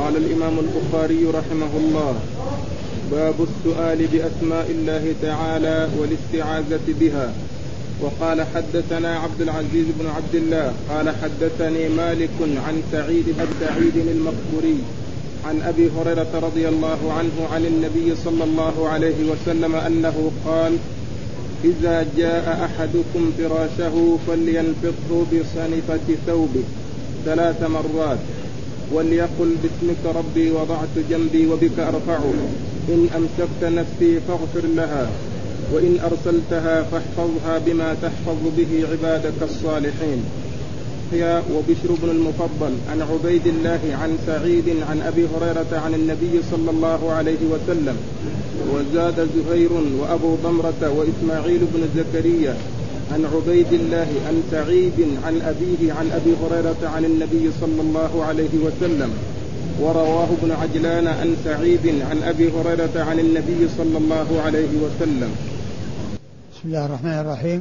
قال الإمام البخاري رحمه الله: باب السؤال بأسماء الله تعالى والاستعاذة بها. وقال: حدثنا عبد العزيز بن عبد الله قال حدثني مالك عن سعيد المقبوري عن أبي هريرة رضي الله عنه عن النبي صلى الله عليه وسلم أنه قال: إذا جاء أحدكم فراشه فلينفضه بصنفة ثوبه 3 مرات وليقل: باسمك ربي وضعت جنبي وبك أرفعه، إن أمسكت نفسي فاغفر لها، وإن أرسلتها فاحفظها بما تحفظ به عبادك الصالحين. يا وبشر بن المفضل عن عبيد الله عن سعيد عن أبي هريرة عن النبي صلى الله عليه وسلم. وزاد زهير وأبو ضمرة وإسماعيل بن زكريا عن عبيد الله عن سعيد عن أبيه عن أبي هريرة عن النبي صلى الله عليه وسلم. ورواه ابن عجلان عن سعيد عن أبي هريرة عن النبي صلى الله عليه وسلم. بسم الله الرحمن الرحيم.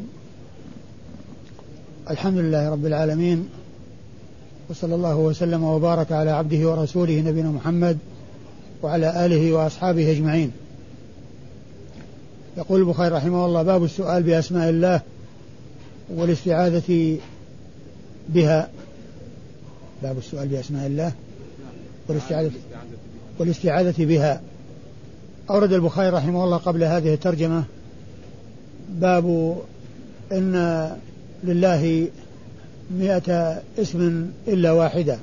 الحمد لله رب العالمين، وصلى الله وسلم وبارك على عبده ورسوله نبينا محمد وعلى آله وأصحابه أجمعين. يقول البخاري رحمه الله: باب السؤال بأسماء الله والاستعاذة بها. باب السؤال بأسماء الله والاستعاذة بها. أورد البخاري رحمه الله قبل هذه الترجمة باب إن لله 100 اسم إلا واحدة،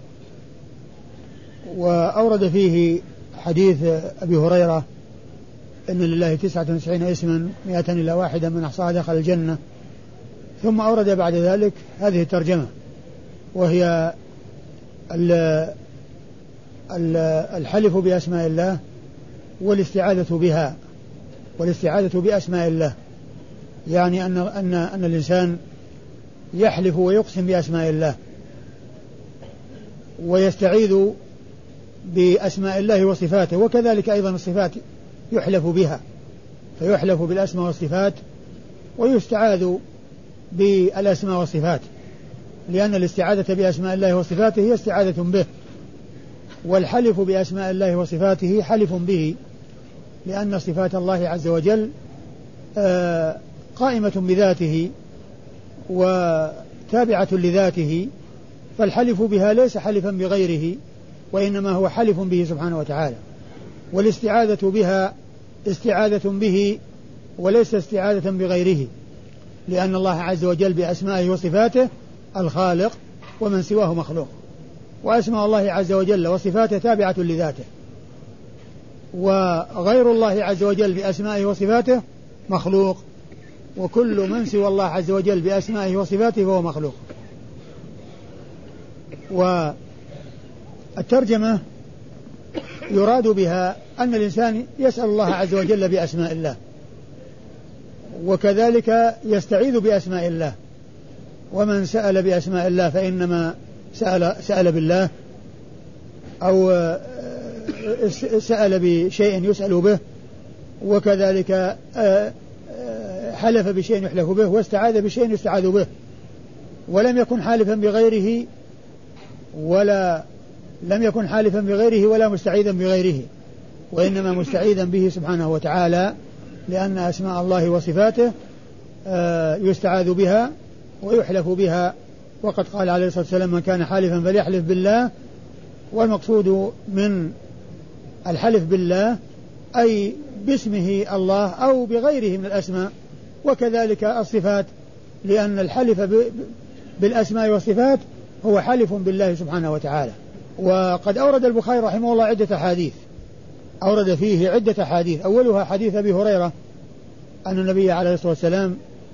وأورد فيه حديث أبي هريرة إن لله 99 اسما 100 إلا واحدة من أحصاها دخل الجنة. ثم أورد بعد ذلك هذه الترجمة، وهي الحلف بأسماء الله والاستعاذة بها، والاستعاذة بأسماء الله، يعني أن الإنسان يحلف ويقسم بأسماء الله ويستعيذ بأسماء الله وصفاته، وكذلك أيضا الصفات يحلف بها، فيحلف بالأسماء والصفات ويستعاذ بالأسماء والصفات، لأن الاستعاذة بأسماء الله وصفاته هي استعاذة به، والحلف بأسماء الله وصفاته حلف به، لأن صفات الله عز وجل قائمة بذاته وتابعة لذاته، فالحلف بها ليس حلفا بغيره، وإنما هو حلف به سبحانه وتعالى. والاستعاذة بها استعاذة به وليس استعاذة بغيره، لأن الله عز وجل بأسمائه وصفاته الخالق، ومن سواه مخلوق، وأسماء الله عز وجل وصفاته تابعة لذاته، وغير الله عز وجل بأسمائه وصفاته مخلوق، وكل من سوى الله عز وجل بأسمائه وصفاته فهو مخلوق. والترجمة يراد بها أن الإنسان يسأل الله عز وجل بأسماء الله، وكذلك يستعيذ بأسماء الله، ومن سأل بأسماء الله فإنما سأل بالله، أو سأل بشيء يسأل به، وكذلك حلف بشيء يحلف به، واستعاذ بشيء يستعاذ به، ولم يكن حالفا بغيره ولا مستعيذا بغيره، وإنما مستعيذا به سبحانه وتعالى، لأن أسماء الله وصفاته يستعاذ بها ويحلف بها. وقد قال عليه الصلاة والسلام: من كان حالفا فليحلف بالله. والمقصود من الحلف بالله أي باسمه الله أو بغيره من الأسماء، وكذلك الصفات، لأن الحلف بالأسماء والصفات هو حلف بالله سبحانه وتعالى. وقد أورد البخاري رحمه الله عدة حديث، أورد فيه عدة حديث، أولها حديث أبي هريرة أن النبي عليه الصلاة والسلام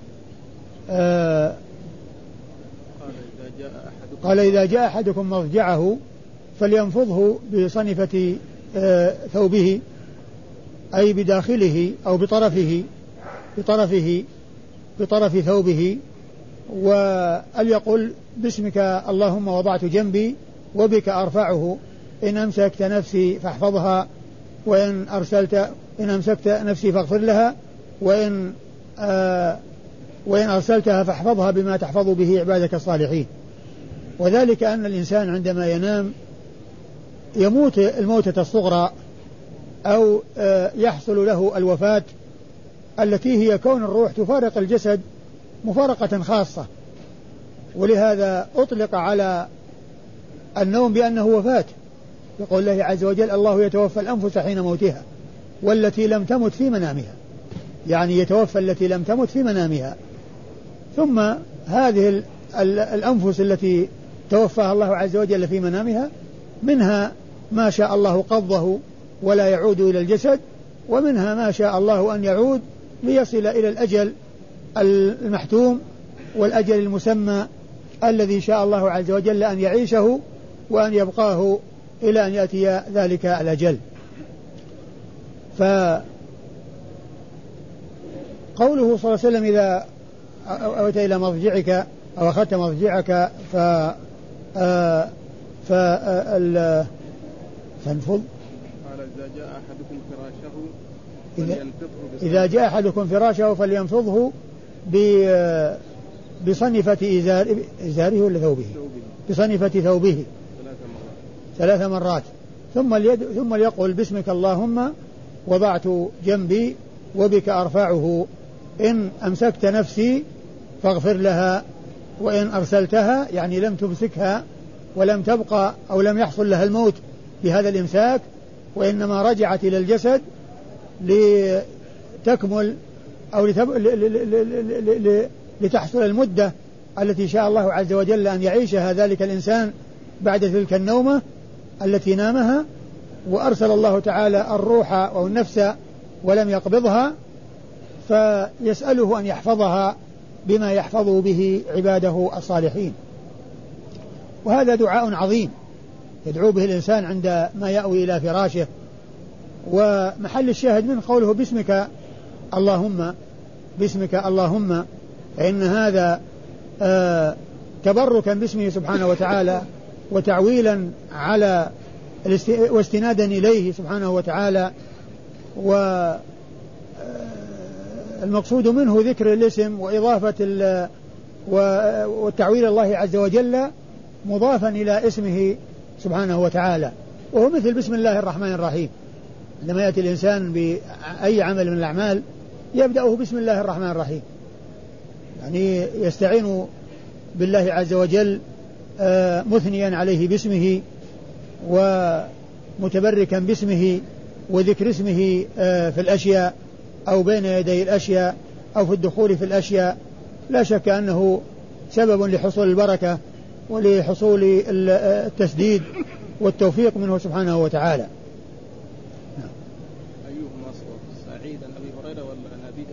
قال: إذا جاء أحدكم مضجعه فلينفضه بصنفة ثوبه، أي بداخله أو بطرف ثوبه، وليقل: باسمك اللهم وضعت جنبي وبك أرفعه، إن أمسكت نفسي فاحفظها، وإن أمسكت نفسي فاغفر لها، وإن أرسلتها فاحفظها بما تحفظ به عبادك الصالحين. وذلك أن الإنسان عندما ينام يموت الموتة الصغرى أو يحصل له الوفاة التي هي كون الروح تفارق الجسد مفارقة خاصة، ولهذا أطلق على النوم بأنه وفاة، يقول الله عز وجل الله يتوفى الأنفس حين موتها والتي لم تمت في منامها، يعني يتوفى التي لم تمت في منامها. ثم هذه الأنفس التي توفاها الله عز وجل في منامها منها ما شاء الله قبضه ولا يعود إلى الجسد، ومنها ما شاء الله أن يعود ليصل إلى الأجل المحتوم والأجل المسمى الذي شاء الله عز وجل أن يعيشه وأن يبقاه إلى أن يأتي ذلك الأجل. فقوله صلى الله عليه وسلم إذا أويت إلى مضجعك أو أخذت مضجعك فانفض. إذا جاء أحدكم فراشه فلينفضه بصنفة إزاره ولا ثوبه، بصنفة ثوبه 3 مرات، ثم ليقول باسمك اللهم وضعت جنبي وبك أرفعه، إن أمسكت نفسي فاغفر لها، وإن أرسلتها يعني لم تمسكها ولم تبقى أو لم يحصل لها الموت بهذا الإمساك، وإنما رجعت إلى الجسد لتكمل أو لتحصل المدة التي شاء الله عز وجل أن يعيشها ذلك الإنسان بعد تلك النومة التي نامها، وأرسل الله تعالى الروح أو النفس ولم يقبضها، فيسأله أن يحفظها بما يحفظ به عباده الصالحين. وهذا دعاء عظيم يدعو به الإنسان عند ما يأوي إلى فراشه. ومحل الشاهد من قوله باسمك اللهم، باسمك اللهم، فإن هذا تبركا باسمه سبحانه وتعالى وتعويلا على واستنادا إليه سبحانه وتعالى. والمقصود منه ذكر الاسم وإضافة والتعويل الله عز وجل مضافا إلى اسمه سبحانه وتعالى، وهو مثل بسم الله الرحمن الرحيم. عندما يأتي الإنسان بأي عمل من الأعمال يبدأه بسم الله الرحمن الرحيم، يعني يستعين بالله عز وجل مثنيا عليه باسمه ومتبركا باسمه وذكر اسمه في الأشياء أو بين يدي الأشياء أو في الدخول في الأشياء، لا شك أنه سبب لحصول البركة ولحصول التسديد والتوفيق منه سبحانه وتعالى. أيهما أصوب، سعيد عن أبي هريرة ولا عن أبي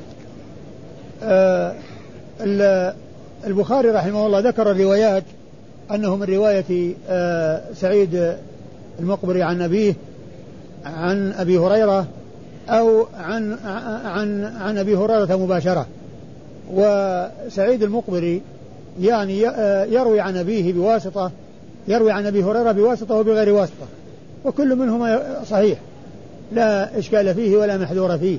هريرة؟ البخاري رحمه الله ذكر الروايات أنه من رواية سعيد المقبري عن أبيه عن أبي هريرة أو عن أبي هريرة مباشرة. وسعيد المقبري يعني يروي عن أبيه بواسطة، يروي عن أبي هريرة بواسطة وبغير واسطة، وكل منهما صحيح لا إشكال فيه ولا محذور فيه،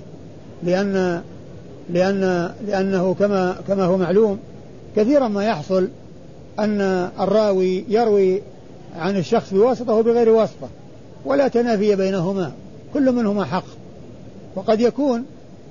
لأنه كما هو معلوم كثيرا ما يحصل أن الراوي يروي عن الشخص بواسطة وبغير واسطة ولا تنافي بينهما، كل منهما حق. وقد يكون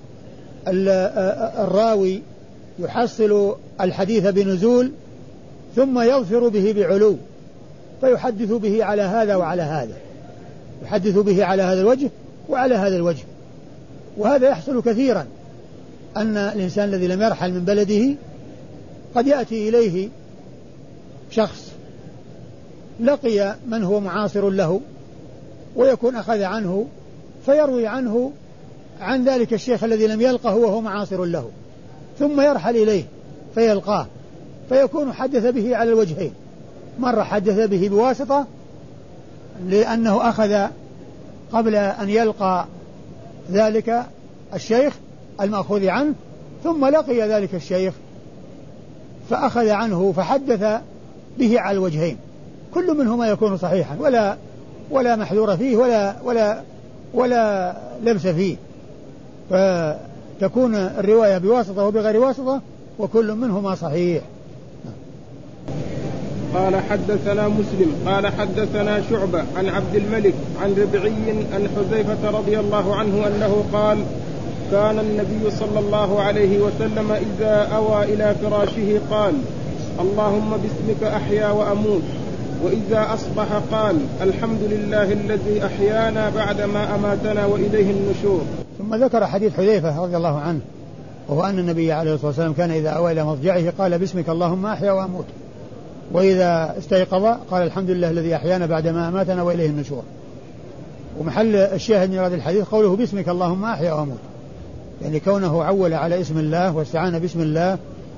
الراوي يحصل الحديث بنزول ثم يظفر به بعلو فيحدث به على هذا وعلى هذا، يحدث به على هذا الوجه وعلى هذا الوجه. وهذا يحصل كثيرا، أن الإنسان الذي لم يرحل من بلده قد يأتي إليه شخص لقي من هو معاصر له ويكون أخذ عنه فيروي عنه عن ذلك الشيخ الذي لم يلقه وهو معاصر له، ثم يرحل إليه فيلقاه فيكون حدث به على الوجهين، مرة حدث به بواسطة لأنه أخذ قبل أن يلقى ذلك الشيخ المأخوذ عنه، ثم لقي ذلك الشيخ فأخذ عنه فحدث به على الوجهين، كل منهما يكون صحيحا ولا محذور فيه ولا لبس فيه، فتكون الرواية بواسطة وبغير واسطة وكل منهما صحيح. قال حدثنا مسلم قال حدثنا شعبة عن عبد الملك عن ربعي عن حذيفة رضي الله عنه أنه قال كان النبي صلى الله عليه وسلم إذا أوى إلى فراشه قال اللهم باسمك أحيا وأموت، وإذا أصبح قال الحمد لله الذي أحيانا بعدما أماتنا وإليه النشور. ثم ذكر حديث حذيفة رضي الله عنه، وهو أن النبي عليه الصلاة والسلام كان إذا أوى إلى مضجعه قال باسمك اللهم أحيا وأموت، وإذا استيقظ قال الحمد لله الذي أحيانا بعدما أماتنا وإليه النشور. ومحل الشاهد من هذا الحديث قوله باسمك اللهم أحيا وأموت، يعني كونه عول على اسم الله واستعان باسم الله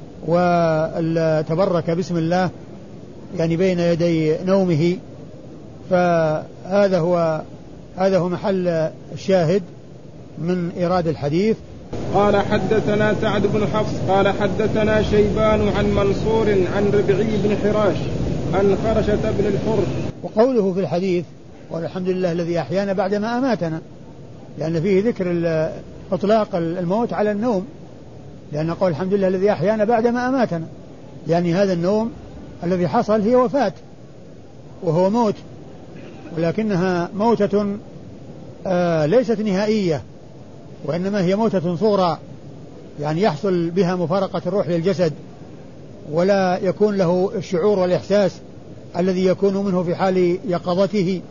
وتبرك باسم الله يعني بين يدي نومه، فهذا هو محل الشاهد من إيراد الحديث. قال حدثنا سعد بن حفص قال حدثنا شيبان عن منصور عن ربعي بن حراش عن خرشة بن الحر. وقوله في الحديث والحمد لله الذي أحيانا بعدما أماتنا، لأن فيه ذكر إطلاق الموت على النوم، لأن قول الحمد لله الذي أحيانا بعدما أماتنا، يعني هذا النوم الذي حصل هي وفاة وهو موت، ولكنها موتة ليست نهائية، وإنما هي موتة صغرى، يعني يحصل بها مفارقة الروح للجسد ولا يكون له الشعور والإحساس الذي يكون منه في حال يقظته،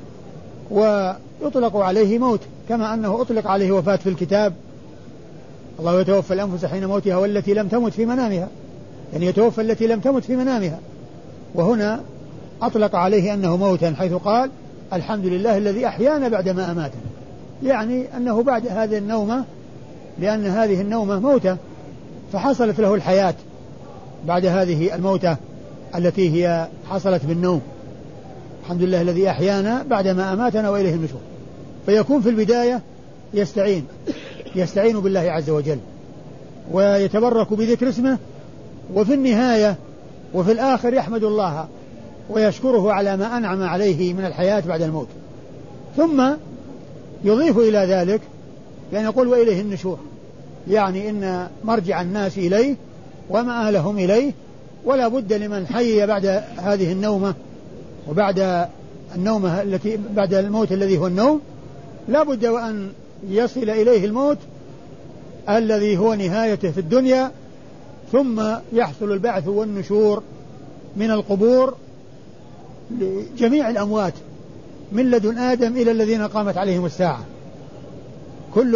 ويطلق عليه موت كما أنه أطلق عليه وفاة في الكتاب، الله يتوفى الأنفس حين موتها والتي لم تمت في منامها، يعني يتوفى التي لم تمت في منامها، وهنا أطلق عليه أنه موتا حيث قال الحمد لله الذي أحيانا بعدما أماتنا، يعني أنه بعد هذه النومة، لأن هذه النومة موتة فحصلت له الحياة بعد هذه الموتة التي هي حصلت بالنوم. الحمد لله الذي أحيانا بعدما أماتنا وإليه النشور. فيكون في البداية يستعين بالله عز وجل ويتبرك بذكر اسمه، وفي النهاية وفي الآخر يحمد الله ويشكره على ما أنعم عليه من الحياة بعد الموت، ثم يضيف إلى ذلك يعني يقول وإليه النشور، يعني إن مرجع الناس إليه ومآلهم إليه، ولا بد لمن حي بعد هذه النومة وبعد النومة التي بعد الموت الذي هو النوم، لا بد وأن يصل إليه الموت الذي هو نهايته في الدنيا، ثم يحصل البعث والنشور من القبور لجميع الأموات من لدن آدم إلى الذين قامت عليهم الساعة. كل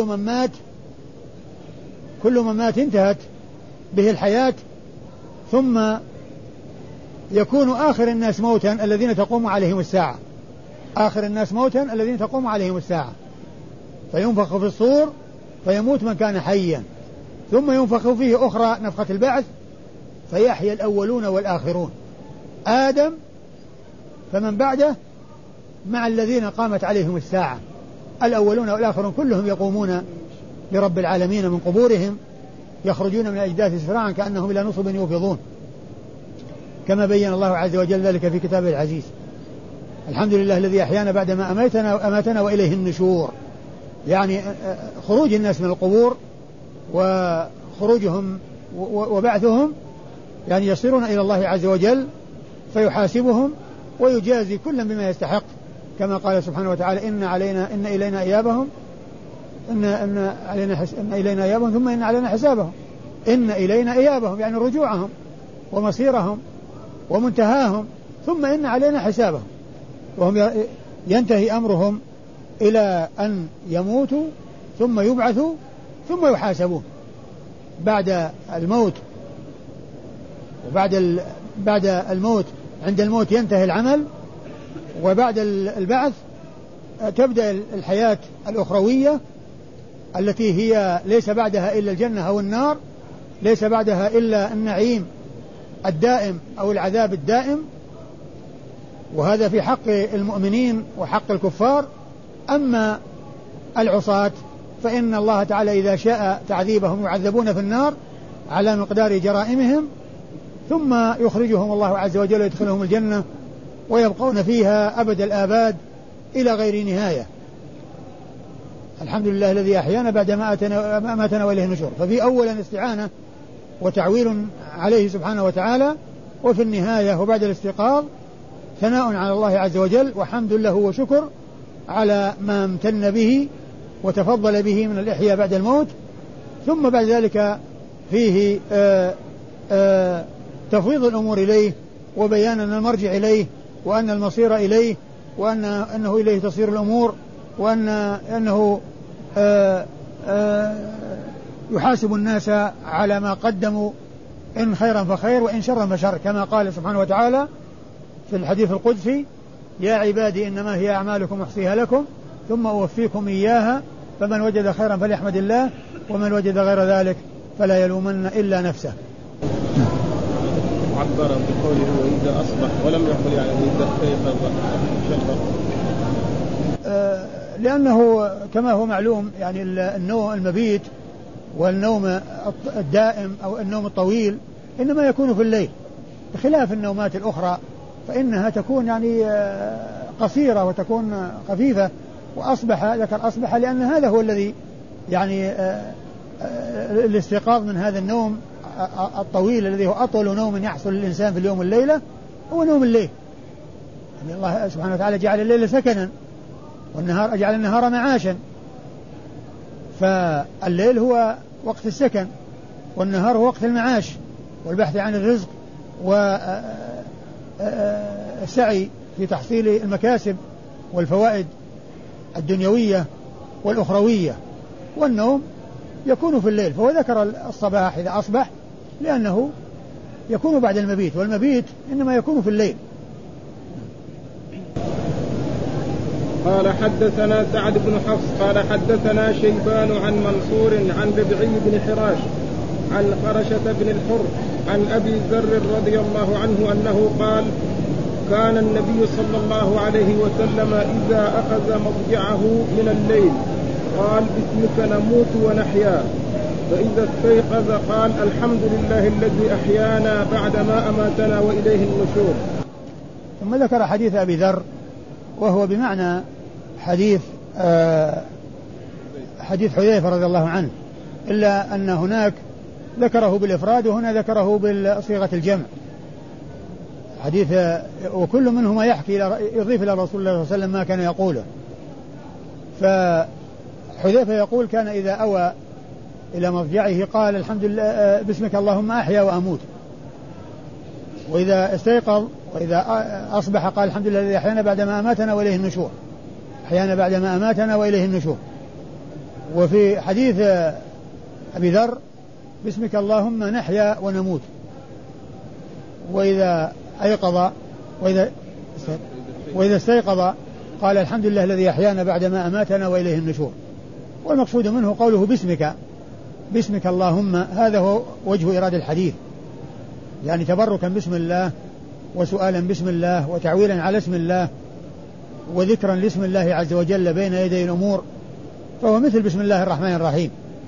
من مات انتهت به الحياة، ثم يكون آخر الناس موتا الذين تقوم عليهم الساعة، آخر الناس موتا الذين تقوم عليهم الساعة، فينفخ في الصور فيموت من كان حيا، ثم ينفخ فيه أخرى نفخة البعث فيحيى الأولون والآخرون، آدم فمن بعده مع الذين قامت عليهم الساعة، الأولون والآخرون كلهم يقومون لرب العالمين من قبورهم، يخرجون من الأجداث سراعا كأنهم إلى نصب يوفضون، كما بين الله عز وجل ذلك في كتابه العزيز. الحمد لله الذي أحيانا بعدما أماتنا وإليه النشور، يعني خروج الناس من القبور وخروجهم وبعثهم، يعني يصيرون إلى الله عز وجل فيحاسبهم ويجازي كل بما يستحق، كما قال سبحانه وتعالى إن إلينا إيابهم ثم إن علينا حسابهم. إن إلينا إيابهم يعني رجوعهم ومصيرهم ومنتهاهم، ثم إن علينا حسابهم، وهم ينتهي أمرهم إلى أن يموتوا ثم يبعثوا ثم يحاسبون بعد الموت. بعد الموت عند الموت ينتهي العمل، وبعد البعث تبدأ الحياة الأخروية التي هي ليس بعدها إلا الجنة أو النار، ليس بعدها إلا النعيم الدائم أو العذاب الدائم، وهذا في حق المؤمنين وحق الكفار. أما العصاة فإن الله تعالى إذا شاء تعذيبهم يعذبون في النار على مقدار جرائمهم، ثم يخرجهم الله عز وجل ويدخلهم الجنة ويبقون فيها أبد الآباد إلى غير نهاية. الحمد لله الذي أحيانا بعد ما أماتنا وإليه النشور. ففي أولا استعانة وتعويل عليه سبحانه وتعالى وفي النهاية وبعد الاستيقاظ ثناء على الله عز وجل وحمد له وشكر على ما امتن به وتفضل به من الإحياء بعد الموت. ثم بعد ذلك فيه تفويض الأمور إليه وبيان أن المرجع إليه وأن المصير إليه وأنه إليه تصير الأمور وأنه يحاسب الناس على ما قدموا إن خيرا فخير وإن شرا فشر، كما قال سبحانه وتعالى في الحديث القدسي: يا عبادي إنما هي أعمالكم أحصيها لكم ثم أوفيكم إياها فمن وجد خيرا فليحمد الله ومن وجد غير ذلك فلا يلومن إلا نفسه. عبر بقوله وإذا أصبح ولم يقل يعني إذا استيقظ شرط، لأنه كما هو معلوم يعني النوم المبيت والنوم الدائم أو النوم الطويل إنما يكون في الليل، بخلاف النومات الأخرى فإنها تكون يعني قصيرة وتكون خفيفة. وأصبح ذكر أصبح لأن هذا هو الذي يعني الاستيقاظ من هذا النوم الطويل الذي هو أطول نوم يحصل للإنسان في اليوم والليلة هو نوم الليل. يعني الله سبحانه وتعالى جعل الليل سكنا والنهار جعل النهار معاشا، فالليل هو وقت السكن والنهار هو وقت المعاش والبحث عن الرزق والسعي في تحصيل المكاسب والفوائد الدنيوية والأخروية. والنوم يكون في الليل، فهو ذكر الصباح إذا أصبح لأنه يكون بعد المبيت، والمبيت إنما يكون في الليل. قال حدثنا سعد بن حفص قال حدثنا شيبان عن منصور عن ربعي بن حراش عن خرشة بن الحر عن أبي ذر رضي الله عنه أنه قال: كان النبي صلى الله عليه وسلم إذا أخذ مضجعه من الليل قال: باسمك نموت ونحيا، فإذا استيقظ قال: الحمد لله الذي أحيانا بعدما أماتنا وإليه النشور. ثم ذكر حديث أبي ذر وهو بمعنى حديث حذيفة رضي الله عنه، إلا أن هناك ذكره بالإفراد وهنا ذكره بصيغة الجمع حديث، وكل منهما يحكي يضيف إلى رسول الله صلى الله عليه وسلم ما كان يقوله. فحذيفة يقول: كان إذا أوى إلى مضجعه قال: الحمد لله باسمك اللهم أحيا وأموت. وإذا استيقظ وإذا أصبح قال: الحمد لله الذي أحيانا بعدما أماتنا وإليه النشور، أحيانا بعدما أماتنا وإليه النشور. وفي حديث أبي ذر: باسمك اللهم نحيا ونموت. وإذا أيقظ وإذا استيقظ قال: الحمد لله الذي أحيانا بعدما أماتنا وإليه النشور. والمقصود منه قوله باسمك اللهم، هذا هو وجه إرادة الحديث، يعني تبركا باسم الله وسؤالا باسم الله وتعويلا على اسم الله وذكرا لاسم الله عز وجل بين يدي الأمور، فهو مثل بسم الله الرحمن الرحيم.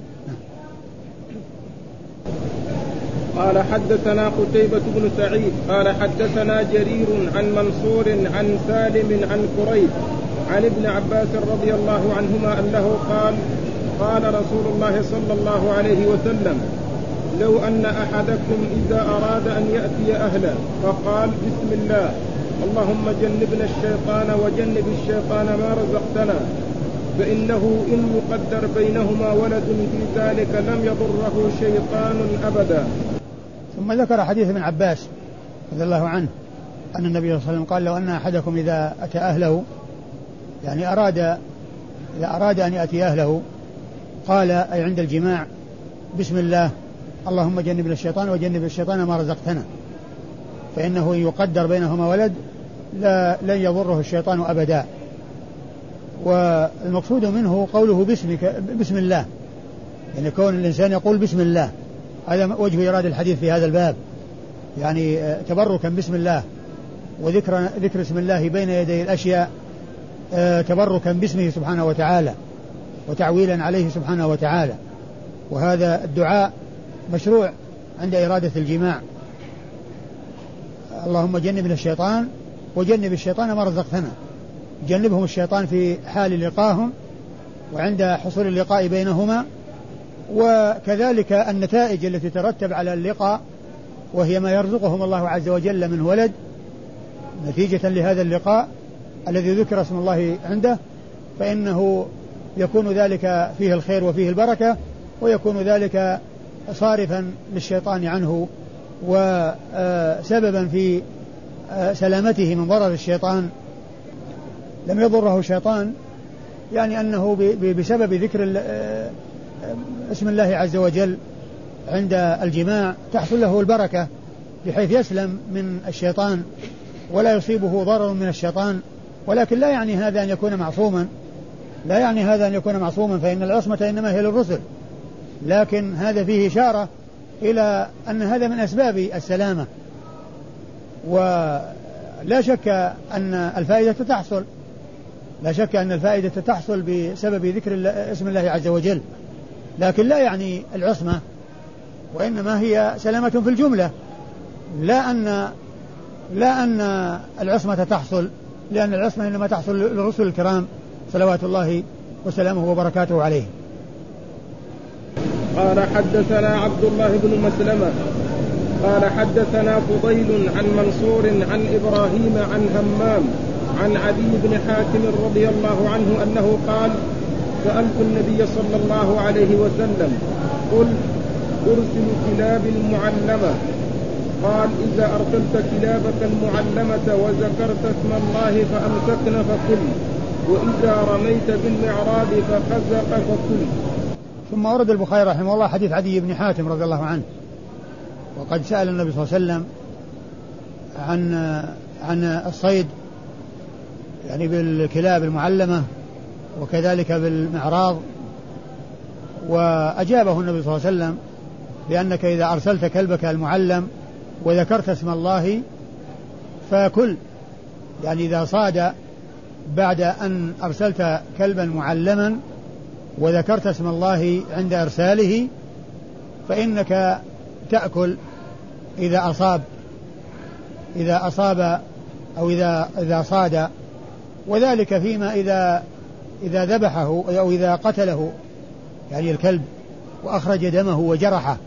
قال حدثنا قتيبة بن سعيد قال حدثنا جرير عن منصور عن سالم عن قريب عن ابن عباس رضي الله عنهما أنه قال رسول الله صلى الله عليه وسلم: لو أن أحدكم إذا أراد أن يأتي أهله فقال: بسم الله اللهم جنبنا الشيطان وجنب الشيطان ما رزقتنا، فإنه إن يقدر بينهما ولد في ذلك لم يضره شيطان أبدا. ثم ذكر حديث ابن عباس رضي الله عنه أن النبي صلى الله عليه وسلم قال: لو أن أحدكم إذا أتى أهله، يعني إذا أراد أن يأتي أهله، قال أي عند الجماع: بسم الله اللهم جنبنا الشيطان وجنب الشيطان ما رزقتنا، فإنه إن يقدر بينهما ولد لن يضره الشيطان أبدا. والمقصود منه قوله بسم الله، يعني كون الإنسان يقول بسم الله، هذا وجه إرادة الحديث في هذا الباب، يعني تبركا بسم الله وذكر اسم الله بين يدي الأشياء، تبركا باسمه سبحانه وتعالى وتعويلا عليه سبحانه وتعالى. وهذا الدعاء مشروع عند إرادة الجماع: اللهم جنبنا الشيطان وجنب الشيطان ما رزقتنا، جنبهم الشيطان في حال لقاهم وعند حصول اللقاء بينهما، وكذلك النتائج التي ترتب على اللقاء وهي ما يرزقهم الله عز وجل من ولد نتيجة لهذا اللقاء الذي ذكر اسم الله عنده، فإنه يكون ذلك فيه الخير وفيه البركة، ويكون ذلك صارفا للشيطان عنه وسببا في سلامته من ضرر الشيطان. لم يضره شيطان، يعني أنه بسبب ذكر اسم الله عز وجل عند الجماع تحصل له البركة بحيث يسلم من الشيطان ولا يصيبه ضرر من الشيطان. ولكن لا يعني هذا أن يكون معصوما، لا يعني هذا أن يكون معصوما، فإن العصمة إنما هي للرسل، لكن هذا فيه إشارة إلى أن هذا من أسباب السلامة. ولا شك أن الفائدة تحصل، لا شك أن الفائدة تحصل بسبب ذكر اسم الله عز وجل، لكن لا يعني العصمة، وإنما هي سلامة في الجملة، لا أن العصمة تحصل، لأن العصمة إنما تحصل للرسل الكرام صلوات الله وسلامه وبركاته عليه. قال حدثنا عبد الله بن مسلمة قال حدثنا فضيل عن منصور عن إبراهيم عن همام عن عدي بن حاتم رضي الله عنه أنه قال: سألت النبي صلى الله عليه وسلم: قل أرسل كلاب المعلمة؟ قال: إذا أرسلت كلابك المعلمة وذكرت اسم الله فأمسكن فكل، وإذا رميت بالمعراض فخزق فكل. ثم ورد البخاري رحمه الله حديث عدي بن حاتم رضي الله عنه، وقد سأل النبي صلى الله عليه وسلم عن الصيد، يعني بالكلاب المعلمة وكذلك بالمعراض، وأجابه النبي صلى الله عليه وسلم بأنك إذا أرسلت كلبك المعلم وذكرت اسم الله فكل، يعني إذا صاد بعد أن أرسلت كلبا معلما وذكرت اسم الله عند إرساله فإنك تأكل إذا أصاب أو إذا صاد، وذلك فيما إذا ذبحه أو إذا قتله يعني الكلب وأخرج دمه وجرحه،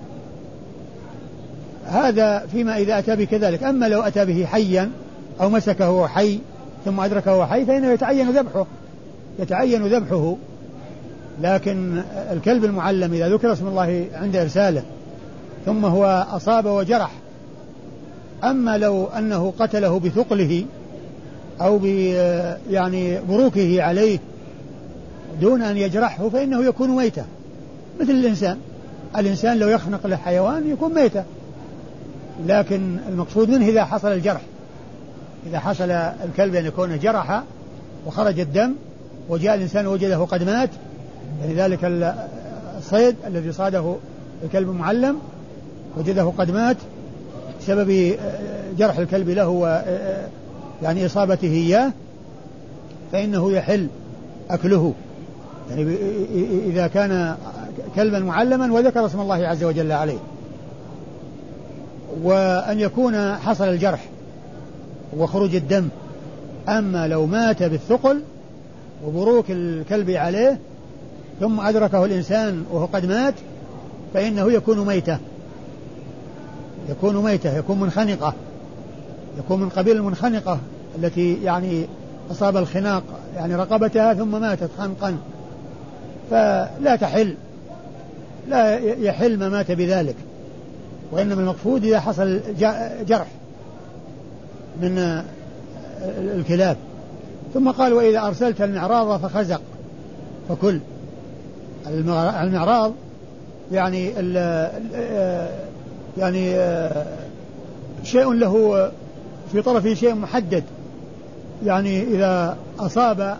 هذا فيما إذا أتى بكذلك. أما لو أتى به حيا أو مسكه حي ثم أدركه حي فإنه يتعين ذبحه. لكن الكلب المعلم إذا ذكر اسم الله عند إرساله ثم هو أصاب وجرح، أما لو أنه قتله بثقله أو يعني بروكه عليه دون أن يجرحه فإنه يكون ميتا، مثل الإنسان لو يخنق لحيوان يكون ميتا. لكن المقصود منه إذا حصل الجرح، إذا حصل الكلب أن يكون جرح وخرج الدم وجاء الإنسان وجده قد مات، يعني ذلك الصيد الذي صاده الكلب المعلم وجده قد مات بسبب جرح الكلب له يعني إصابته إياه، فإنه يحل أكله، يعني إذا كان كلبا معلما وذكر اسم الله عز وجل عليه، وأن يكون حصل الجرح وخروج الدم. أما لو مات بالثقل وبروك الكلب عليه ثم أدركه الإنسان وهو قد مات فإنه يكون ميتة، يكون منخنقة، يكون من قبيل المنخنقة التي يعني أصاب الخناق يعني رقبتها ثم ماتت خنقا، فلا تحل، لا يحل ما مات بذلك، وإنما المقصود إذا حصل جرح من الكلاب. ثم قال: وإذا أرسلت المعراض فخزق فكل. المعراض يعني شيء له في طرفه شيء محدد، يعني إذا أصاب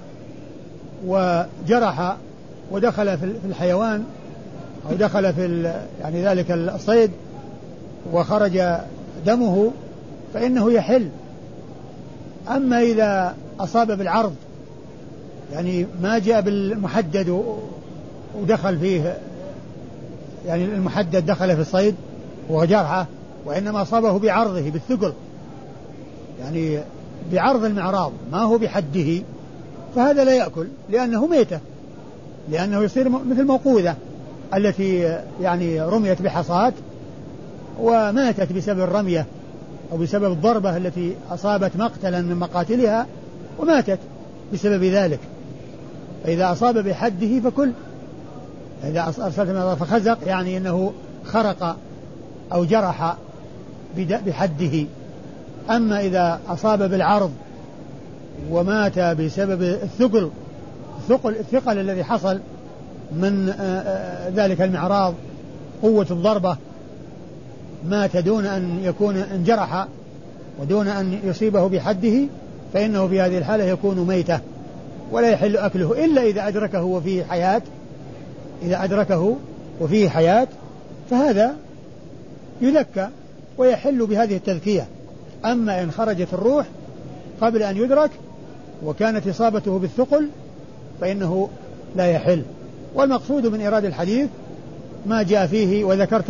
وجرح ودخل في الحيوان أو دخل في يعني ذلك الصيد وخرج دمه فإنه يحل. أما إذا أصاب بالعرض، يعني ما جاء بالمحدد ودخل فيه، يعني المحدد دخل في الصيد وجرحه، وإنما أصابه بعرضه بالثقل، يعني بعرض المعراض ما هو بحده، فهذا لا يأكل لأنه ميتة، لأنه يصير مثل موقوذة التي يعني رميت بحصاة وماتت بسبب الرمية أو بسبب الضربة التي أصابت مقتلا من مقاتلها وماتت بسبب ذلك. فإذا أصاب بحده فكل، إذا أرسلت من فخزق يعني أنه خرق أو جرح بحده. أما إذا أصاب بالعرض ومات بسبب الثقل الذي حصل من ذلك المعراض، قوة الضربة، مات دون أن يكون انجرح ودون أن يصيبه بحده، فإنه في هذه الحالة يكون ميتة ولا يحل أكله إلا إذا أدركه وفيه حياة. إذا أدركه وفيه حياة فهذا يذكى ويحل بهذه التذكية. أما إن خرجت الروح قبل أن يدرك وكانت إصابته بالثقل فإنه لا يحل. والمقصود من إيراد الحديث ما جاء فيه وذكرت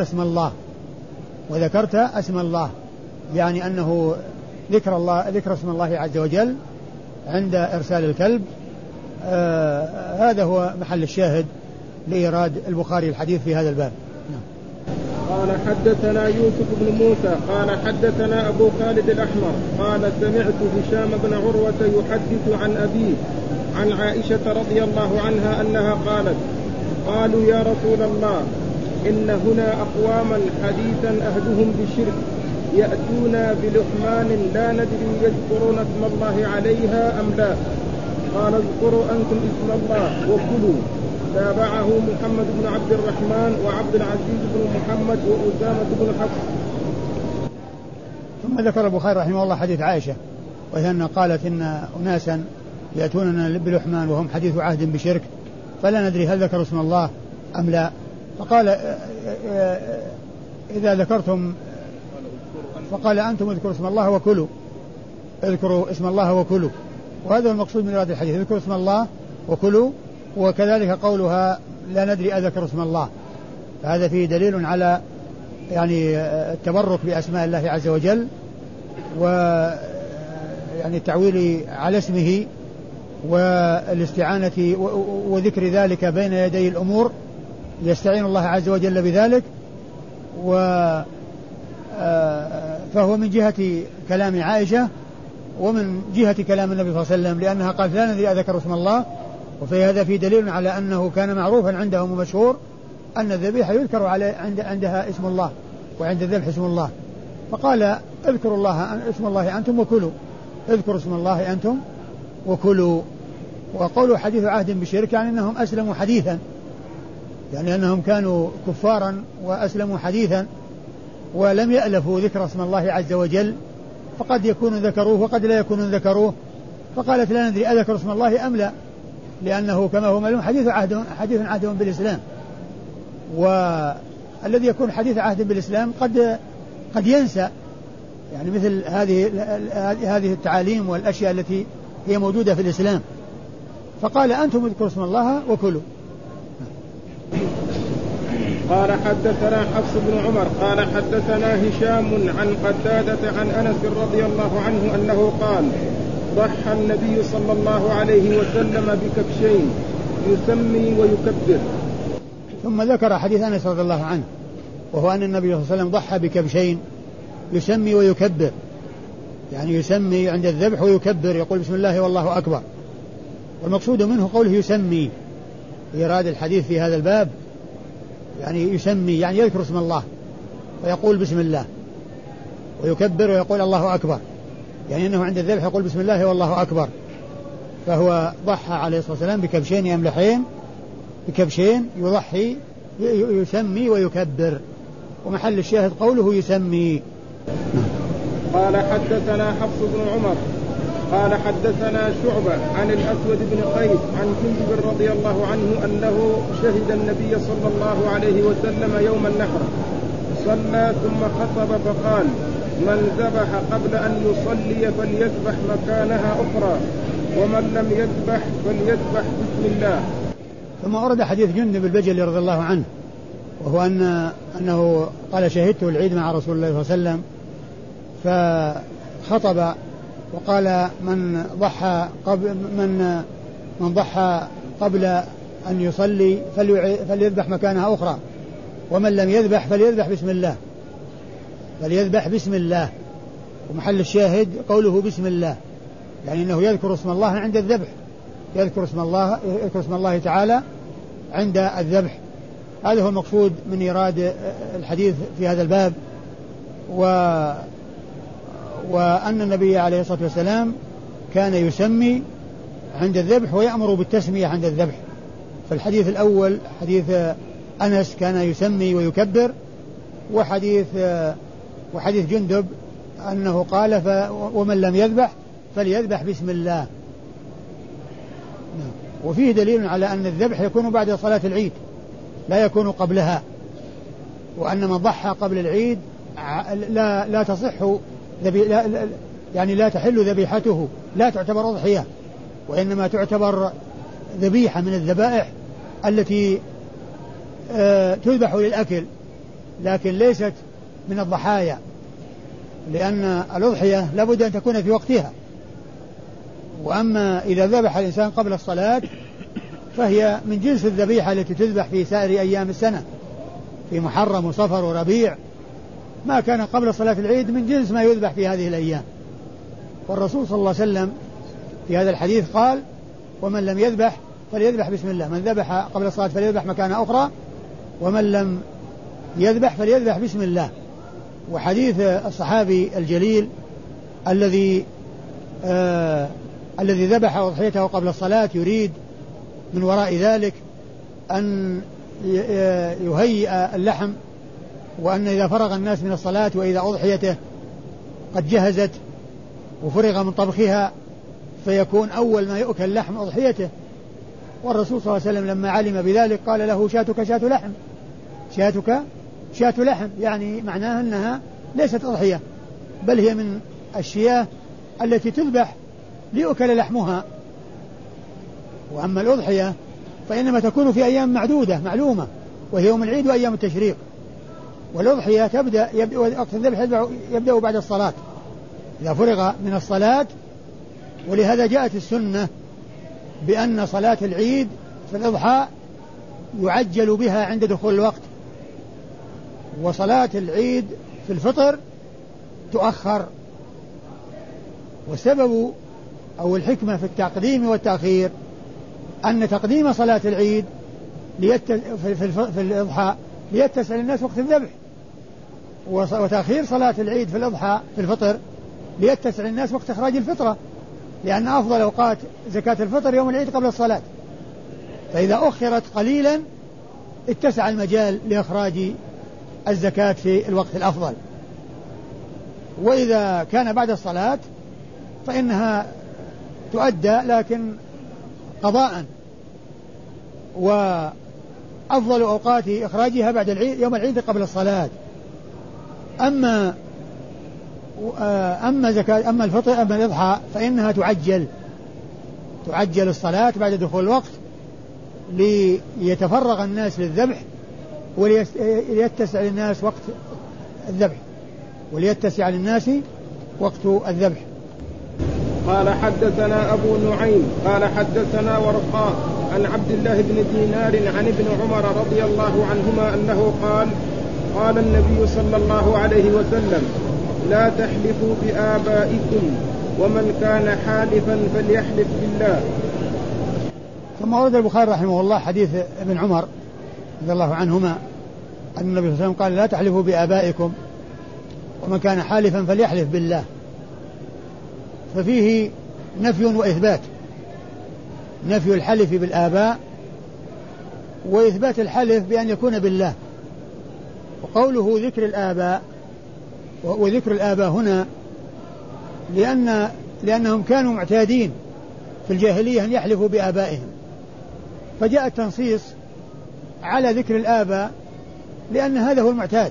اسم الله، يعني أنه ذكر اسم الله عز وجل عند إرسال الكلب. هذا هو محل الشاهد لإيراد البخاري الحديث في هذا الباب. قال حدثنا يوسف بن موسى قال حدثنا أبو خالد الأحمر قال سمعت هشام بن عروة يحدث عن أبيه عن عائشة رضي الله عنها أنها قالت قالوا يا رسول الله إن هنا أقواما حديثا أهدهم بشرك يأتون بلحمان لا ندري يذكرون اسم الله عليها أم لا. قال اذكروا أنتم اسم الله وكلوا. تابعه محمد بن عبد الرحمن وعبد العزيز بن محمد وأسامة بن حفص. ثم ذكر البخاري رحمه الله حديث عائشة وهي أن قالت إن أناسا يأتوننا بلحمان وهم حديث عهد بشرك فلا ندري هل ذكروا اسم الله أم لا. فقال إذا ذكرتم، فقال أنتم اذكروا اسم الله وكلوا، اذكروا اسم الله وكلوا. وهذا هو المقصود من هذا الحديث، اذكروا اسم الله وكلوا. وكذلك قولها لا ندري أذكر اسم الله، فهذا فيه دليل على يعني التبرك بأسماء الله عز وجل ويعني التعويل على اسمه والاستعانة وذكر ذلك بين يدي الأمور، يستعين الله عز وجل بذلك. فهو من جهة كلام عائشة ومن جهة كلام النبي صلى الله عليه وسلم، لأنها قالت لا ندري أذكر اسم الله، وفي هذا في دليل على أنه كان معروفا عندهم ومشهور أن الذبيحة يذكر عندها اسم الله وعند الذبح اسم الله. فقال اذكروا الله اسم الله أنتم وكلوا، اذكروا اسم الله أنتم وكلوا. وقولوا حديث عهد بشرك يعني أنهم أسلموا حديثا، يعني أنهم كانوا كفارا وأسلموا حديثا ولم يألفوا ذكر اسم الله عز وجل، فقد يكونوا ذكروه وقد لا يكونوا ذكروه. فقالت لا ندري أذكر اسم الله أم لا، لأنه كما هو معلوم حديث عهد بالإسلام، والذي يكون حديث عهد بالإسلام قد ينسى، يعني مثل هذه التعاليم والأشياء التي هي موجودة في الإسلام. فقال أنتم اذكروا اسم الله وكلوا. قال حدثنا حفص بن عمر قال حدثنا هشام عن قتادة عن أنس رضي الله عنه أنه قال ضحى النبي صلى الله عليه وسلم بكبشين يسمي ويكبر. ثم ذكر حديث أنس رضي الله عنه وهو أن النبي صلى الله عليه وسلم ضحى بكبشين يسمي ويكبر، يعني يسمي عند الذبح ويكبر، يقول بسم الله والله أكبر. والمقصود منه قوله يسمي، إيراد الحديث في هذا الباب يعني يسمي يعني يذكر اسم الله ويقول بسم الله، ويكبر ويقول الله أكبر، يعني أنه عند الذبح يقول بسم الله والله أكبر. فهو ضحى عليه الصلاة والسلام بكبشين يملحين، بكبشين يضحي يسمي ويكبر، ومحل الشاهد قوله يسمي. قال حدثنا حفص بن عمر قال حدثنا شعبة عن الأسود بن قيس عن جندب رضي الله عنه أنه شهد النبي صلى الله عليه وسلم يوم النحر صلى ثم خطب فقال من ذبح قبل أن يصلي فليذبح مكانها أخرى ومن لم يذبح فليذبح بسم الله. ثم ورد حديث جندب البجلي رضي الله عنه وهو أنه قال شهدت العيد مع رسول الله صلى الله عليه وسلم فخطب وقال من ضحى قبل أن يصلي فليذبح مكانها أخرى ومن لم يذبح فليذبح بسم الله. فليذبح بسم الله. ومحل الشاهد قوله بسم الله، يعني أنه يذكر اسم الله عند الذبح، يذكر اسم الله تعالى عند الذبح. هذا هو المقصود من إيراد الحديث في هذا الباب. وأن النبي عليه الصلاة والسلام كان يسمي عند الذبح ويأمر بالتسمية عند الذبح. فالحديث الأول حديث أنس كان يسمي ويكبر، وحديث جندب أنه قال ومن لم يذبح فليذبح بسم الله. وفيه دليل على أن الذبح يكون بعد صلاة العيد لا يكون قبلها، وأن من ضحى قبل العيد لا تصح يعني لا تحل ذبيحته، لا تعتبر أضحية، وإنما تعتبر ذبيحة من الذبائح التي تذبح للأكل، لكن ليست من الضحايا، لأن الأضحية لابد أن تكون في وقتها. وأما إذا ذبح الإنسان قبل الصلاة فهي من جنس الذبيحة التي تذبح في سائر أيام السنة، في محرم وصفر وربيع، ما كان قبل صلاة العيد من جنس ما يذبح في هذه الأيام. والرسول صلى الله عليه وسلم في هذا الحديث قال ومن لم يذبح فليذبح بسم الله، من ذبح قبل الصلاة فليذبح مكان أخرى، ومن لم يذبح فليذبح بسم الله. وحديث الصحابي الجليل الذي ذبح أضحيته قبل الصلاة يريد من وراء ذلك أن يهيئ اللحم، وأن إذا فرغ الناس من الصلاة وإذا أضحيته قد جهزت وفرغ من طبخها فيكون أول ما يؤكل لحم أضحيته. والرسول صلى الله عليه وسلم لما علم بذلك قال له شاتك شات لحم، شاتك شات لحم، يعني معناها أنها ليست أضحية بل هي من الشياه التي تذبح ليؤكل لحمها. وأما الأضحية فإنما تكون في أيام معدودة معلومة، وهي يوم العيد وأيام التشريق. والأضحية وقت الذبح يبدأ بعد الصلاة إذا فرغ من الصلاة. ولهذا جاءت السنة بأن صلاة العيد في الأضحى يعجل بها عند دخول الوقت، وصلاة العيد في الفطر تؤخر. والسبب أو الحكمة في التقديم والتأخير أن تقديم صلاة العيد في الأضحى ليتسع للناس وقت الذبح، وتأخير صلاة العيد في الأضحى في الفطر ليتسع للناس وقت إخراج الفطرة، لأن أفضل أوقات زكاة الفطر يوم العيد قبل الصلاة، فإذا أخرت قليلا اتسع المجال لإخراج الزكاة في الوقت الأفضل. وإذا كان بعد الصلاة فإنها تؤدى لكن قضاء، وأفضل أوقات إخراجها بعد العيد يوم العيد قبل الصلاة. أما الفطر أما الإضحى فإنها تعجل الصلاة بعد دخول الوقت ليتفرغ الناس للذبح وليتسع للناس وقت الذبح قال حدثنا أبو نعيم قال حدثنا ورقاء عن عبد الله بن دينار عن ابن عمر رضي الله عنهما أنه قال النبي صلى الله عليه وسلم لا تحلفوا بآبائكم ومن كان حالفا فليحلف بالله. ثم ورد البخاري رحمه الله حديث ابن عمر رضي الله عنهما أن النبي صلى الله عليه وسلم قال لا تحلفوا بآبائكم ومن كان حالفا فليحلف بالله. ففيه نفي وإثبات، نفي الحلف بالآباء وإثبات الحلف بأن يكون بالله. وقوله ذكر الآباء وذكر الآباء هنا لأنهم كانوا معتادين في الجاهلية أن يحلفوا بآبائهم، فجاء التنصيص على ذكر الآباء لأن هذا هو المعتاد.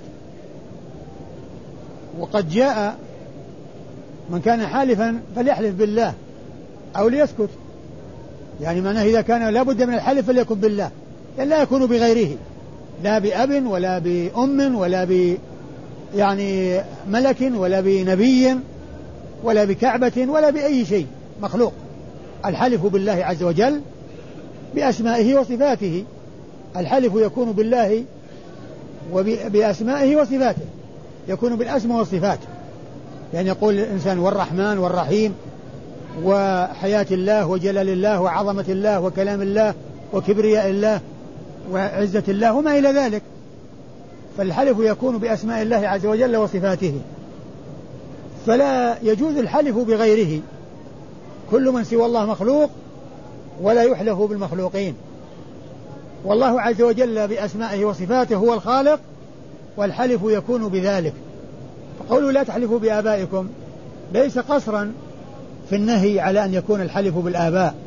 وقد جاء من كان حالفا فليحلف بالله أو ليسكت، يعني معناه إذا كان لا بد من الحلف فليكن بالله، لأن لا يكون بغيره، لا بأب ولا بأم ولا يعني ملك ولا بنبي ولا بكعبة ولا بأي شيء مخلوق. الحلف بالله عز وجل بأسمائه وصفاته، الحلف يكون بالله وبأسمائه وصفاته، يكون بالأسماء والصفات، يعني يقول الإنسان والرحمن والرحيم وحياة الله وجلال الله وعظمة الله وكلام الله وكبرياء الله وعزة الله وما إلى ذلك. فالحلف يكون بأسماء الله عز وجل وصفاته، فلا يجوز الحلف بغيره. كل من سوى الله مخلوق ولا يحلف بالمخلوقين، والله عز وجل بأسمائه وصفاته هو الخالق، والحلف يكون بذلك. فقولوا لا تحلفوا بآبائكم ليس قصرا في النهي على أن يكون الحلف بالآباء،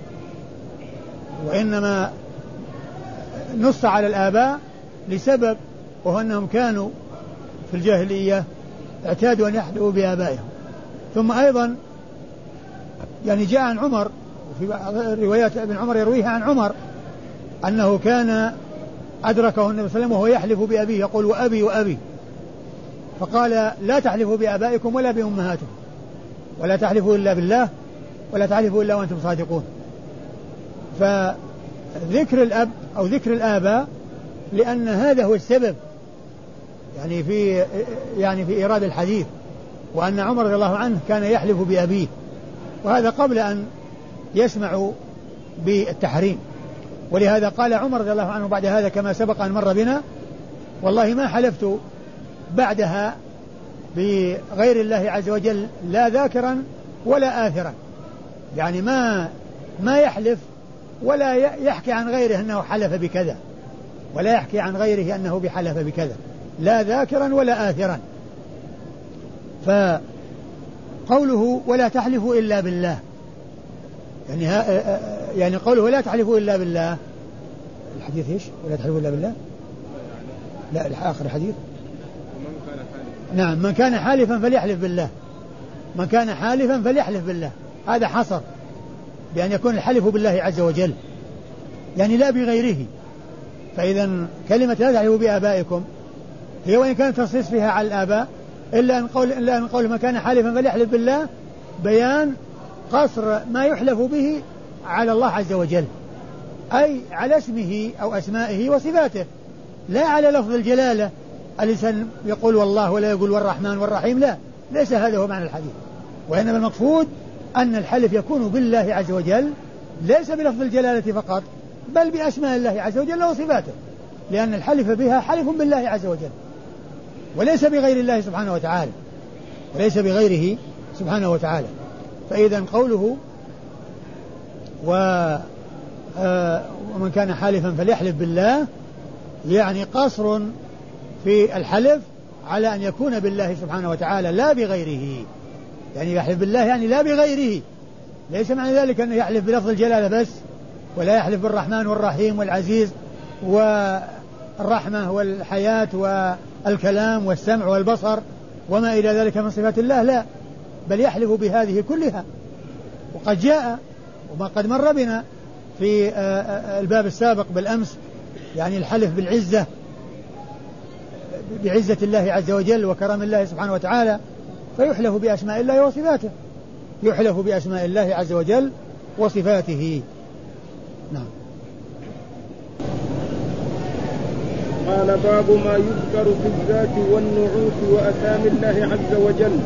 وإنما نص على الآباء لسبب، وهو أنهم كانوا في الجاهلية اعتادوا أن يحلفوا بآبائهم. ثم أيضا يعني جاء عن عمر في روايات ابن عمر يرويها عن عمر أنه كان أدركه النبي صلى الله عليه وسلم وهو يحلف بأبيه يقول وأبي وأبي، فقال لا تحلفوا بآبائكم ولا بأمهاتكم، ولا تحلفوا إلا بالله، ولا تحلفوا إلا وأنتم صادقون. فذكر الأب أو ذكر الآباء لأن هذا هو السبب يعني في إيراد الحديث، وأن عمر رضي الله عنه كان يحلف بأبيه، وهذا قبل أن يسمعوا بالتحريم. ولهذا قال عمر رضي الله عنه بعد هذا كما سبق أن مر بنا: والله ما حلفت بعدها بغير الله عز وجل لا ذاكرا ولا آثرا، يعني ما يحلف ولا يحكي عن غيره أنه حلف بكذا، ولا يحكي عن غيره أنه بحلف بكذا، لا ذاكرا ولا آثرا. فقوله ولا تحلفوا إلا بالله، يعني قوله ولا تحلفوا إلا بالله، الحديث إيش؟ ولا تحلفوا إلا بالله، لا آخر الحديث نعم من كان حالفا فليحلف بالله، من كان حالفا فليحلف بالله، هذا حصر بأن يكون الحلف بالله عز وجل، يعني لا بغيره. فإذا كلمة لا تحلفوا بآبائكم هي وإن كانت تصيص فيها على الآباء إلا أن قول من كان حالفا فليحلف بالله بيان قصر ما يحلف به على الله عز وجل، أي على اسمه أو أسمائه وصفاته، لا على لفظ الجلالة. الإنسان يقول والله ولا يقول والرحمن والرحيم، لا، ليس هذا هو معنى الحديث، وإنما المقصود أن الحلف يكون بالله عز وجل ليس بلفظ الجلالة فقط، بل بأسماء الله عز وجل وصفاته، لأن الحلف بها حلف بالله عز وجل وليس بغير الله سبحانه وتعالى، وليس بغيره سبحانه وتعالى. فإذا قوله ومن كان حالفا فليحلف بالله يعني قصر في الحلف على أن يكون بالله سبحانه وتعالى لا بغيره، يعني يحلف بالله يعني لا بغيره، ليس معنى ذلك أنه يحلف بلفظ الجلالة بس، ولا يحلف بالرحمن والرحيم والعزيز والرحمة والحياة والكلام والسمع والبصر وما إلى ذلك من صفات الله، لا، بل يحلف بهذه كلها. وقد جاء وما قد مر بنا في الباب السابق بالأمس يعني الحلف بالعزة، بعزة الله عز وجل وكرم الله سبحانه وتعالى، فيحلف بأسماء الله وصفاته، يحلف بأسماء الله عز وجل وصفاته. نعم. قال باب ما يذكر في الذات والنعوت وأسامي الله عز وجل.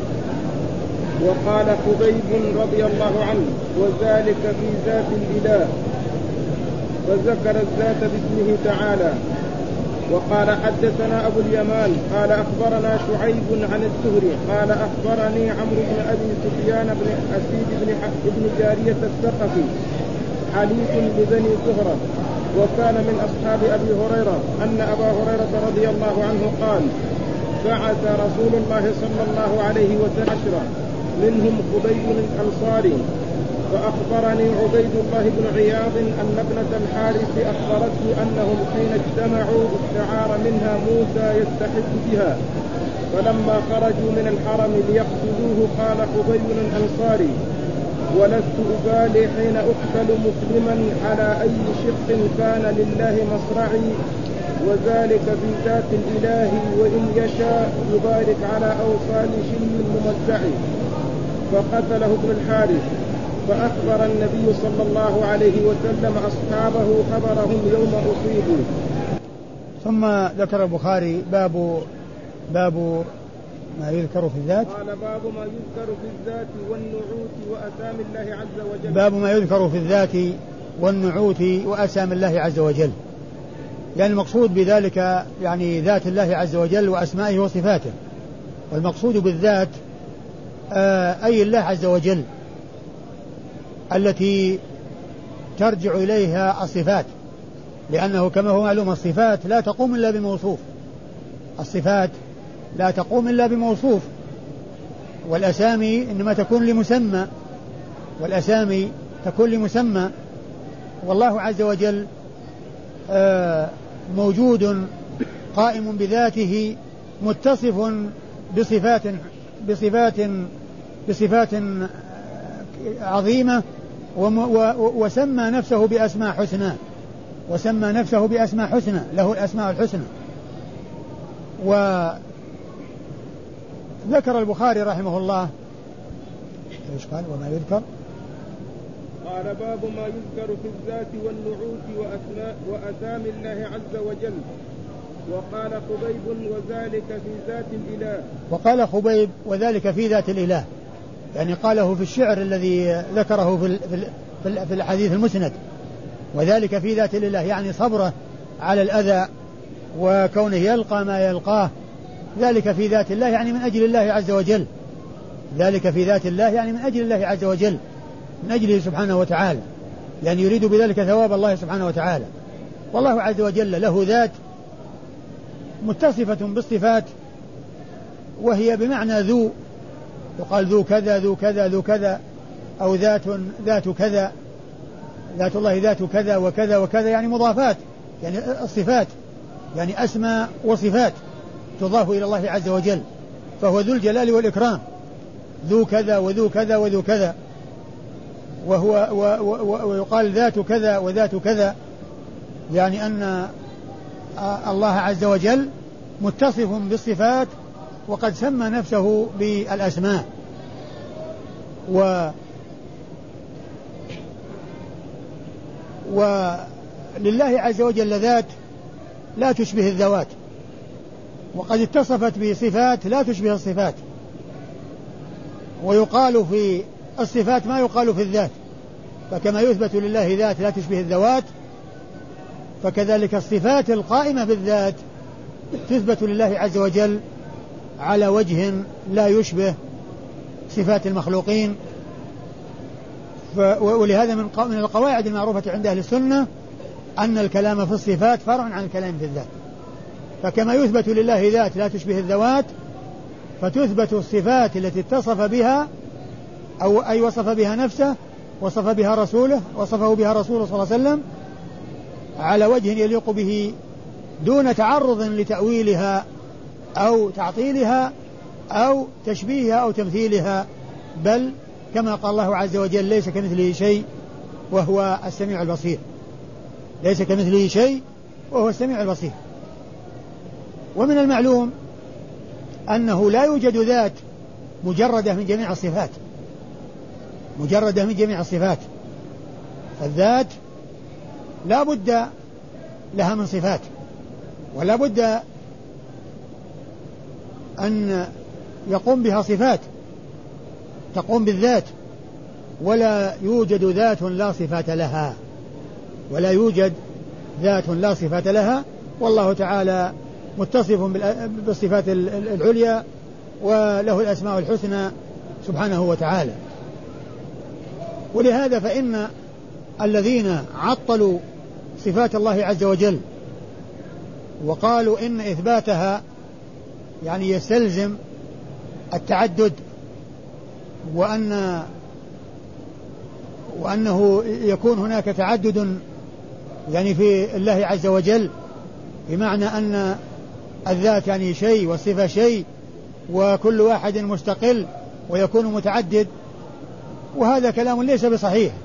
وقال خبيب رضي الله عنه: وذلك في ذات الإله، فذكر الذات باسمه تعالى. وقال حدثنا أبو اليمان قال أخبرنا شعيب عن الزهري قال أخبرني عمرو بن أبي سفيان بن أسيد بن جارية الثقفي حليف لبني زهرة، وكان من أصحاب أبي هريرة، أن أبا هريرة رضي الله عنه قال: بعث رسول الله صلى الله عليه وسلم 10 منهم خبيب الأنصاري. فأخبرني عبيد الله بن عياض أن ابنة الحارث أخبرته أنهم حين اجتمعوا استعار منها موسى يستحب بها، فلما خرجوا من الحرم ليقتلوه قال خبيب الأنصاري: ولست أبالي حين أقتل مسلما على أي شق كان لله مصرعي، وذلك في ذات الإله، وإن يشاء يبارك على أوصال شل ممزع. فقتله ابن الحارث، فأخبر النبي صلى الله عليه وسلم أصحابه خبرهم يوم أصيبوا. ثم ذكر البخاري باب باب ما يذكر في الذات. قال باب ما يذكر في الذات والنعوت وأسامي الله عز وجل. باب ما يذكر في الذات والنعوت وأسامي الله عز وجل، يعني المقصود بذلك يعني ذات الله عز وجل وأسمائه وصفاته، والمقصود بالذات أي الله عز وجل التي ترجع إليها الصفات، لأنه كما هو معلوم الصفات لا تقوم إلا بموصوف، الصفات لا تقوم إلا بموصوف، والأسامي إنما تكون لمسمى، والأسامي تكون لمسمى، والله عز وجل موجود قائم بذاته متصف بصفات عظيمة، وسمى نفسه بأسماء حسنى، له الأسماء الحسنى. وذكر البخاري رحمه الله ايش قال وما يذكر؟ قال باب ما يذكر في الذات والنعوت وأسامي الله عز وجل. وقال خبيب وذلك في ذات الإله. وقال خبيب وذلك في ذات الإله، يعني قاله في الشعر الذي ذكره في الحديث المسند، وذلك في ذات الإله يعني صبره على الأذى وكونه يلقى ما يلقاه، ذلك في ذات الله يعني من أجل الله عز وجل، ذلك في ذات الله يعني من أجل الله عز وجل، من أجله سبحانه وتعالى، يعني يريد بذلك ثواب الله سبحانه وتعالى. والله عز وجل له ذات متصفة بالصفات، وهي بمعنى ذو، يقال ذو كذا ذو كذا ذو كذا، أو ذات كذا، ذات الله ذات كذا وكذا وكذا، يعني مضافات، يعني الصفات يعني أسماء وصفات تضاف إلى الله عز وجل، فهو ذو الجلال والإكرام، ذو كذا وذو كذا وذو كذا، ويقال ذات كذا وذات كذا، يعني أن الله عز وجل متصف بالصفات وقد سمى نفسه بالأسماء. ولله عز وجل ذات لا تشبه الذوات، وقد اتصفت بصفات لا تشبه الصفات، ويقال في الصفات ما يقال في الذات، فكما يثبت لله ذات لا تشبه الذوات، فكذلك الصفات القائمة بالذات تثبت لله عز وجل على وجه لا يشبه صفات المخلوقين. ولهذا من القواعد المعروفة عند أهل السنة أن الكلام في الصفات فرع عن الكلام في الذات، فكما يثبت لله ذات لا تشبه الذوات، فتثبت الصفات التي اتصف بها أو أي وصف بها نفسه، وصفه بها رسوله صلى الله عليه وسلم على وجه يليق به دون تعرض لتأويلها أو تعطيلها أو تشبيهها أو تمثيلها، بل كما قال الله عز وجل ليس كمثله شيء وهو السميع البصير، ليس كمثله شيء وهو السميع البصير. ومن المعلوم أنه لا يوجد ذات مجردة من جميع الصفات، فالذات لا بد لها من صفات، ولا بد أن يقوم بها صفات تقوم بالذات، ولا يوجد ذات لا صفات لها، والله تعالى متصف بالصفات العليا وله الأسماء الحسنى سبحانه وتعالى. ولهذا فإن الذين عطلوا صفات الله عز وجل وقالوا إن إثباتها يعني يستلزم التعدد، وأنه يكون هناك تعدد يعني في الله عز وجل، بمعنى أن الذات يعني شيء والصفة شيء وكل واحد مستقل ويكون متعدد، وهذا كلام ليس بصحيح،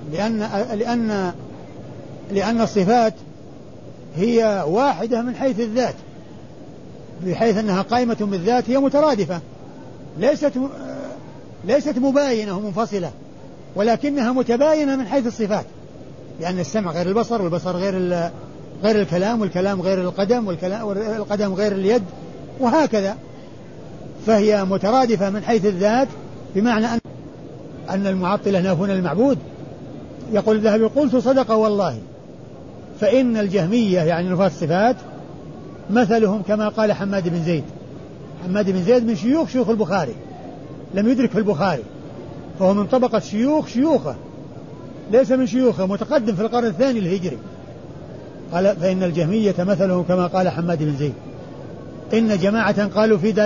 لأن الصفات هي واحدة من حيث الذات، بحيث أنها قائمة بالذات، هي مترادفة، ليست مباينة ومنفصلة، ولكنها متباينة من حيث الصفات، لأن السمع غير البصر، والبصر غير الكلام، والكلام غير القدم، والقدم غير اليد، وهكذا. فهي مترادفة من حيث الذات، بمعنى أن المعطلة نافون المعبود. يقول الذهبي قلت صدق والله، فإن الجهمية يعني نفاة الصفات مثلهم كما قال حماد بن زيد. حماد بن زيد من شيوخ البخاري، لم يدرك في البخاري، فهو من طبقة شيوخه، ليس من شيوخه، متقدم في القرن الثاني الهجري. قال فإن الجهمية مثلهم كما قال حماد بن زيد. إن جماعة قالوا في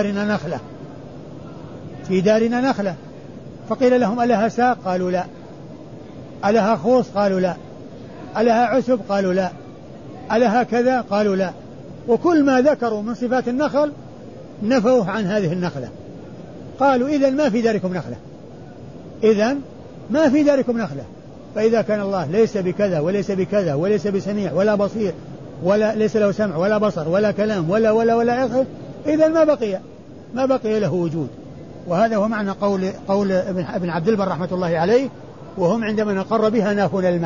دارنا نخلة، فقيل لهم ألها ساق؟ قالوا لا. ألها خوص؟ قالوا لا. ألها عسب؟ قالوا لا. ألها كذا؟ قالوا لا. وكل ما ذكروا من صفات النخل نفوه عن هذه النخلة. قالوا إذن ما في داركم نخلة. فإذا كان الله ليس بكذا وليس بكذا وليس بسميع ولا بصير ولا ليس له سمع ولا بصر ولا كلام ولا آخر، إذن ما بقي له وجود. وهذا هو معنى قول ابن عبد البر رحمة الله عليه: وهم عندما نقر بها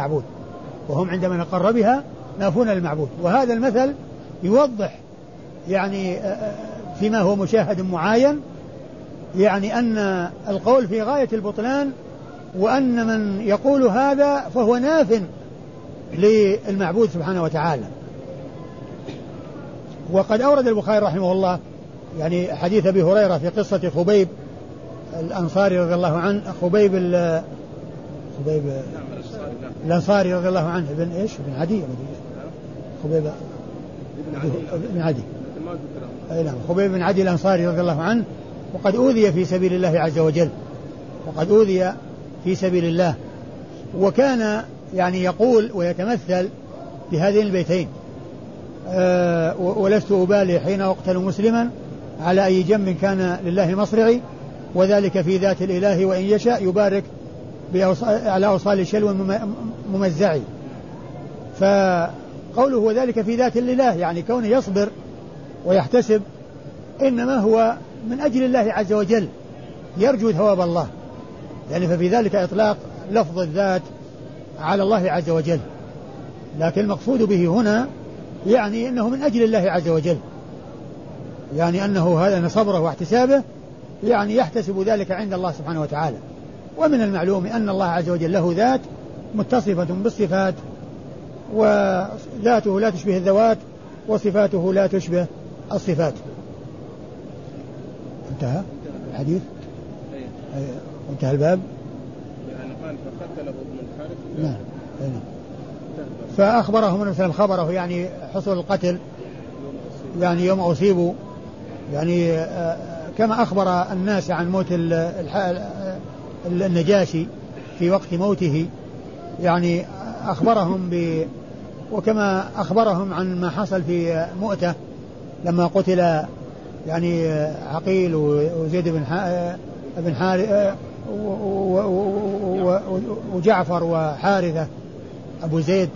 نافون المعبود. وهذا المثل يوضح يعني فيما هو مشاهد معاين، يعني أن القول في غاية البطلان، وأن من يقول هذا فهو ناف للمعبود سبحانه وتعالى. وقد أورد البخاري رحمه الله يعني حديث أبي هريرة في قصة خبيب الأنصاري رضي الله عنه، خبيب الأنصاري رضي الله عنه بن عدي، خبيب بن عدي الأنصاري رضي الله عنه، وقد أوذي في سبيل الله عز وجل، وكان يعني يقول ويتمثل بهذين البيتين: ولست أبالي حين أقتل مسلما على أي جنب كان لله مصرعي، وذلك في ذات الإله وإن يشاء يبارك على أوصال شلو ممزعي. فقوله وذلك في ذات الإله يعني كونه يصبر ويحتسب إنما هو من أجل الله عز وجل، يرجو ثواب الله، يعني ففي ذلك إطلاق لفظ الذات على الله عز وجل. لكن المقصود به هنا يعني أنه من أجل الله عز وجل، يعني أنه هذا صبره واحتسابه يعني يحتسب ذلك عند الله سبحانه وتعالى. ومن المعلوم أن الله عز وجل له ذات متصفة بالصفات، وذاته لا تشبه الذوات، وصفاته لا تشبه الصفات. انتهى الحديث، انتهى الباب. يعني قال فقتله ابن الحارث. نعم. فأخبره من مثل خبره يعني حصول القتل يعني يوم أصيبوا، يعني كما أخبر الناس عن موت النجاشي في وقت موته، يعني أخبرهم وكما أخبرهم عن ما حصل في مؤتة لما قتل يعني عقيل وزيد بن حارثة وجعفر وحارثة أبو زيد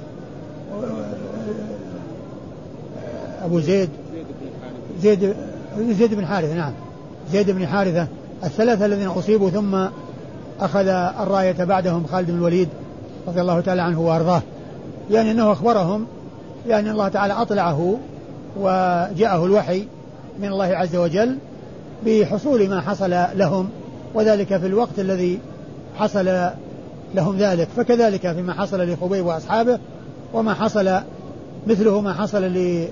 بن حارثة. نعم، زيد بن حارثة، الثلاثة الذين أصيبوا ثم أخذ الراية بعدهم خالد بن الوليد رضي الله تعالى عنه وأرضاه. يعني أنه أخبرهم، يعني الله تعالى أطلعه وجاءه الوحي من الله عز وجل بحصول ما حصل لهم، وذلك في الوقت الذي حصل لهم ذلك. فكذلك فيما حصل لخبيب وأصحابه، وما حصل مثله ما حصل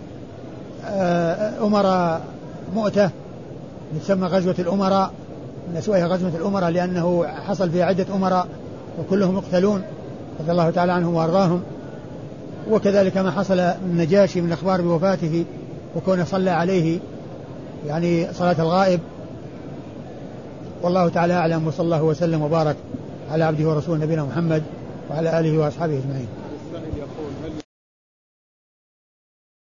لأمراء مؤتة، تسمى غزوة الأمراء، نسويها غزوة الأمراء لأنه حصل فيها عدة أمراء وكلهم يقتلون رضي الله تعالى عنهم وأرضاهم. وكذلك ما حصل النجاشي من أخبار بوفاته وكونه صلى عليه يعني صلاة الغائب. والله تعالى أعلم، وصلى الله وسلم وبارك على عبده ورسوله نبينا محمد وعلى آله وأصحابه أجمعين.